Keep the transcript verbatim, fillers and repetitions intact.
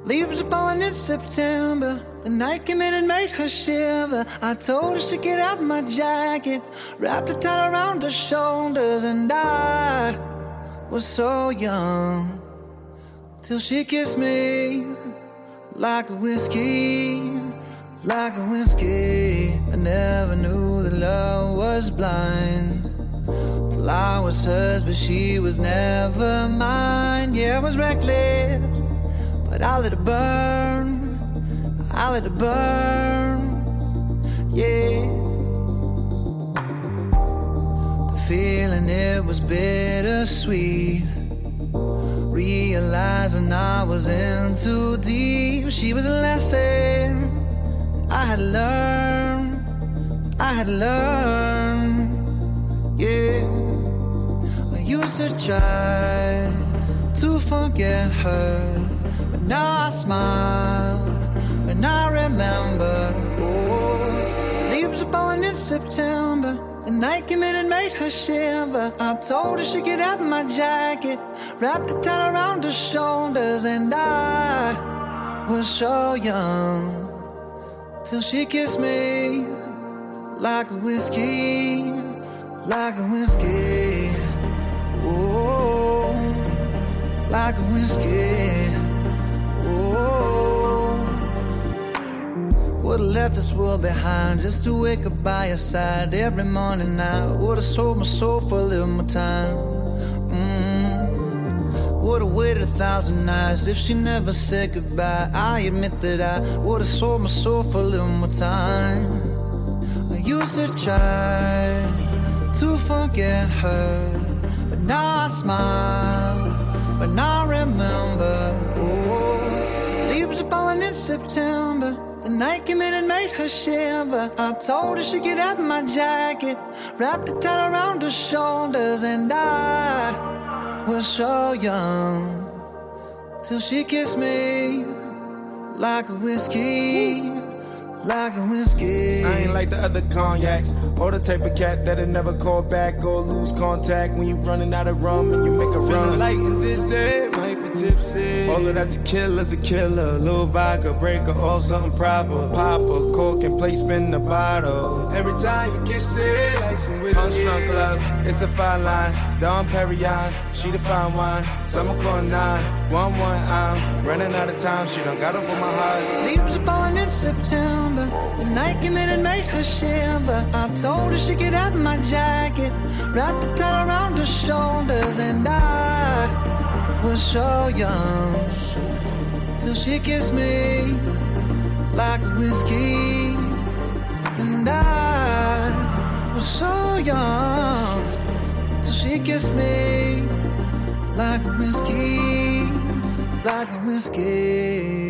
Leaves are falling in September. The night came in and made her shiver. I told her she'd get out my jacket, wrapped it tight around her shoulders, and I was so young till she kissed me like a whiskey, like a whiskey. I never knew that love was blind till I was hers, but she was never mine. Yeah, I was reckless, but I let it burn, I let it burn, yeah. The feeling, it was bittersweet, realizing I was in too deep. She was a lesson I had learned, I had learned, yeah. I used to try to forget her, but now I smile and I remember. Oh, leaves are falling in September. The night came in and made her shiver. I told her she'd get out my jacket, wrapped it tight around her shoulders, and I was so young till she kissed me like a whiskey, like a whiskey. Oh, like a whiskey. Oh, would've left this world behind just to wake up by your side every morning. I would've sold my soul for a little more time. mm. Would've waited a thousand nights if she never said goodbye. I admit that I would've sold my soul for a little more time. I used to try to forget her, but now I smile, but now I remember. Oh, leaves are falling in September. The night came in and made her shiver. I told her she'd get out my jacket, wrapped it tight around her shoulders, and I was so young till she kissed me like a whiskey, like a whiskey. I ain't like the other cognacs, or the type of cat that'll never call back or lose contact when you running out of rum and you make a run. Feeling light and dizzy, might be tipsy. All of that tequila's a killer. Little vodka, breaker, or something proper. Pop a cork and play spin the bottle. Every time you kiss it, like some whiskey. Unstrung love, it's a fine line. Dom Perignon, she the fine wine. Summer corn nine, one one. I'm running out of time. She done got off on my heart. Leaves are falling in September. The night came in and made her shiver. I told her she'd get out my jacket, wrapped it tight around her shoulders, and I was so young till she kissed me like a whiskey. And I was so young till she kissed me like a whiskey, like a whiskey.